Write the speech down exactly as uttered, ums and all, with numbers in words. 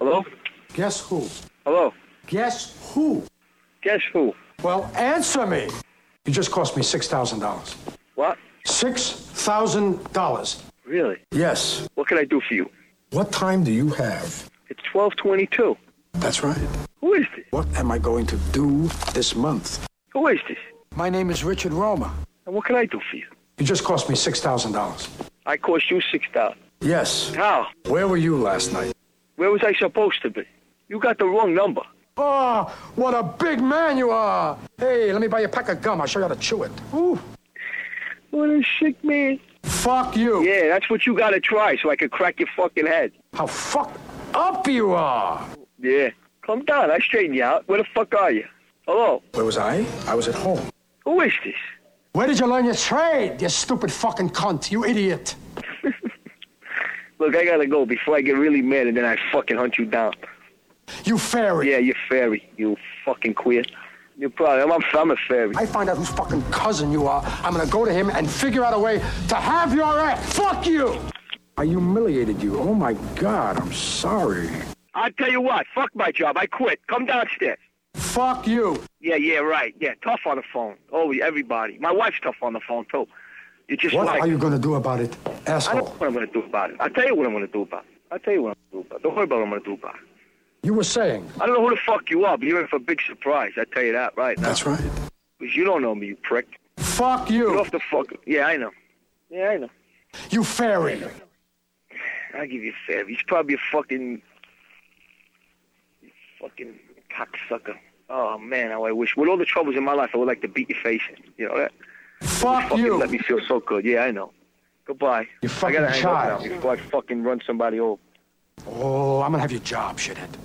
Hello? Guess who? Hello? Guess who? Guess who? Well, answer me. You just cost me six thousand dollars. What? six thousand dollars. Really? Yes. What can I do for you? What time do you have? It's twelve twenty-two. That's right. Who is this? What am I going to do this month? Who is this? My name is Richard Roma. And what can I do for you? You just cost me six thousand dollars. I cost you six thousand. Yes. How? Where were you last night? Where was I supposed to be? You got the wrong number. Oh, what a big man you are. Hey, let me buy you a pack of gum. I'll show you how to chew it. Ooh. What a sick man. Fuck you. Yeah, that's what you gotta try so I can crack your fucking head. How fucked up you are. Yeah. Calm down. I straighten you out. Where the fuck are you? Hello? Where was I? I was at home. Who is this? Where did you learn your trade, you stupid fucking cunt, you idiot? Look, I gotta go before I get really mad and then I fucking hunt you down. You fairy. Yeah, you fairy. You fucking queer. You're probably, I'm, I'm a fairy. I find out whose fucking cousin you are. I'm gonna go to him and figure out a way to have your ass. Fuck you! I humiliated you. Oh my God, I'm sorry. I'll tell you what, fuck my job. I quit. Come downstairs. Fuck you. Yeah, yeah, right. Yeah, tough on the phone. Oh, everybody. My wife's tough on the phone, too. You just What like are you gonna do about it, asshole? I don't know what I'm gonna do about it. I'll tell you what I'm gonna do about it. I'll tell you what I'm gonna do about it. Don't worry about what I'm gonna do about it. You were saying. I don't know who the fuck you are, but you're in for a big surprise. I tell you that right now. That's right. Because you don't know me, you prick. Fuck you. Get off the fuck. Yeah, I know. Yeah, I know. You fairy. I'll give you a favor. He's probably a fucking... fucking cocksucker. Oh, man, how I wish. With all the troubles in my life, I would like to beat your face in. You know that? Fuck you. you. Let me feel so good. Yeah, I know. Goodbye. You fucking I gotta hang child. up now before I fucking run somebody over. Oh, I'm gonna have your job, shithead.